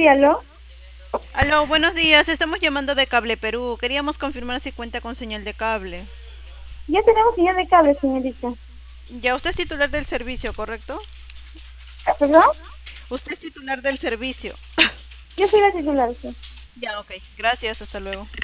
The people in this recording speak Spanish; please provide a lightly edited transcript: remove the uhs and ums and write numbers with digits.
Sí, aló. Aló, buenos días. Estamos llamando de Cable Perú. Queríamos confirmar si cuenta con señal de cable. Ya tenemos señal de cable, señorita. Ya, usted es titular del servicio, ¿correcto? ¿Perdón? Usted es titular del servicio. Yo soy la titular, sí. Ya, ok. Gracias, hasta luego.